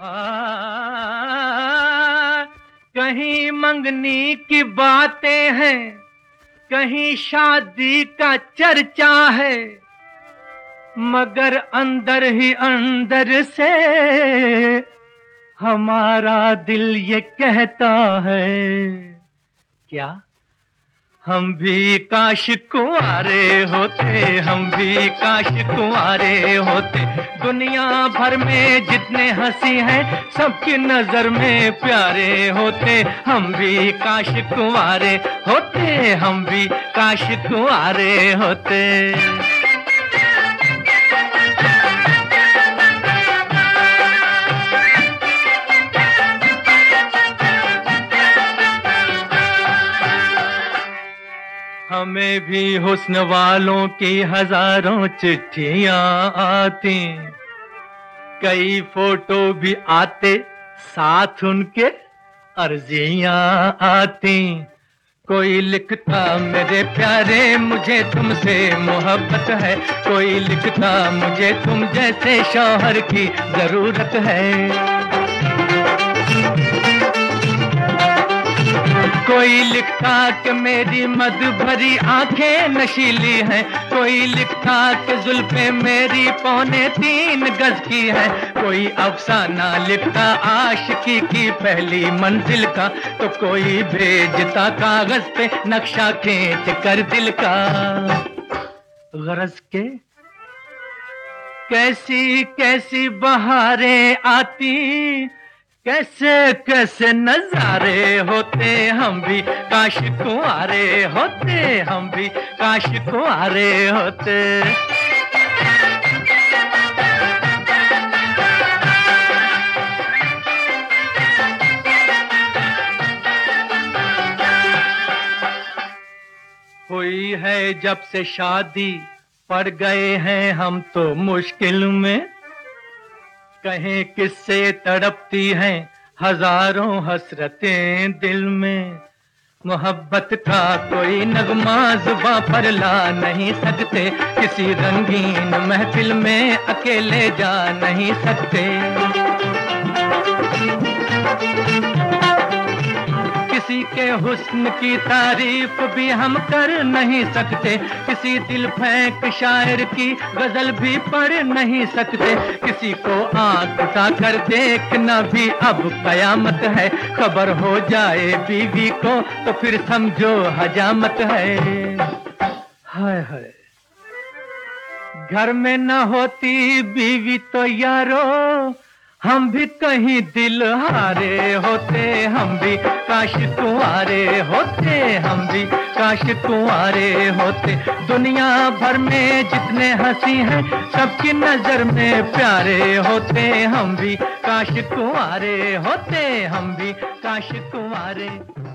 कहीं मंगनी की बातें हैं, कहीं शादी का चर्चा है, मगर अंदर ही अंदर से हमारा दिल ये कहता है, क्या हम भी काश कुंवारे होते, हम भी काश कुंवारे होते। दुनिया भर में जितने हंसी हैं सबकी नजर में प्यारे होते, हम भी काश कुंवारे होते, हम भी काश कुंवारे होते। हमें भी हुस्न वालों की हजारों चिट्ठियां आती, कई फोटो भी आते साथ उनके अर्जियां आती। कोई लिखता मेरे प्यारे मुझे तुमसे मोहब्बत है, कोई लिखता मुझे तुम जैसे शौहर की जरूरत है। कोई लिखता कि मेरी मद भरी आंखें नशीली हैं, कोई लिखता कि जुल्फें मेरी 3.25 गज की है। कोई अफसाना लिखता आशिकी की पहली मंजिल का, तो कोई भेजता कागज पे नक्शा खींच कर दिल का। गरज के कैसी कैसी बहारें आती, कैसे कैसे नजारे होते, हम भी काश कुंवारे होते, हम भी काश कुंवारे होते। हुई है जब से शादी, पड़ गए हैं हम तो मुश्किल में। कहें किससे तड़पती हैं हजारों हसरतें दिल में। मोहब्बत का कोई नगमा जुबां पर ला नहीं सकते, किसी रंगीन महफिल में अकेले जा नहीं सकते। किसी के हुस्न की तारीफ भी हम कर नहीं सकते, किसी दिल फेंक शायर की गजल भी पढ़ नहीं सकते। किसी को आंख उठाकर देखना भी अब कयामत है, खबर हो जाए बीवी को तो फिर समझो हजामत है। हाय हाय, घर में न होती बीवी तो यारो हम भी कहीं दिल हारे होते, हम भी काश कुंवारे होते, हम भी काश कुंवारे होते। दुनिया भर में जितने हंसी हैं सबकी नजर में प्यारे होते, हम भी काश कुंवारे होते, हम भी काश कुंवारे।